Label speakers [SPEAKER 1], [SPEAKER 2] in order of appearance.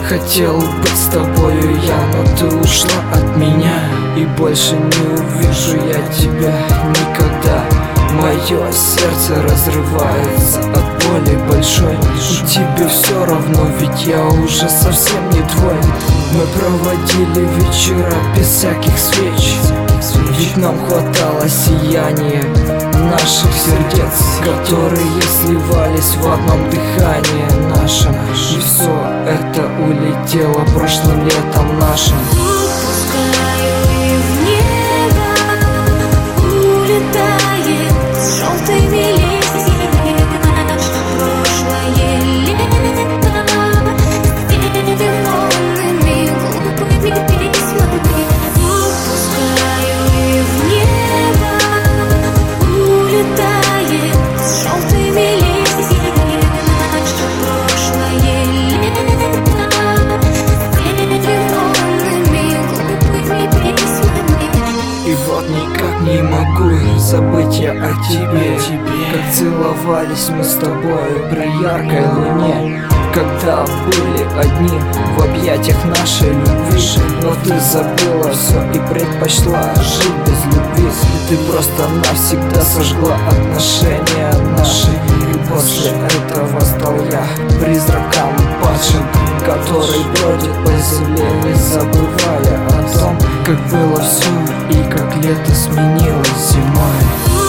[SPEAKER 1] Хотел быть с тобою я, но ты ушла от меня, и больше не увижу я тебя никогда. Мое сердце разрывается от боли большой, и тебе все равно, ведь я уже совсем не твой. Мы проводили вечера без всяких свеч, ведь нам хватало сияния наших сердец, которые сливались в одном дыхании нашем. И все это улетело прошлым летом нашим.
[SPEAKER 2] Пускаю и в небо улетает с желтыми листьями наше прошлое лето, перевернутыми глупыми письмами. Пускаю и в небо улетает с желтыми листьями наше прошлое лето, перевернутыми глупыми письмами.
[SPEAKER 1] И вот никак не могу забыть я о тебе, как целовались мы с тобой при яркой луне, когда были одни в объятиях нашей любви. Но ты забыла все и предпочла жить без любви. Ты просто навсегда сожгла отношения наши, и после этого стал я призраком падшим, который бродит по земле, не забывая о том, как было все и как лето сменилось зимой.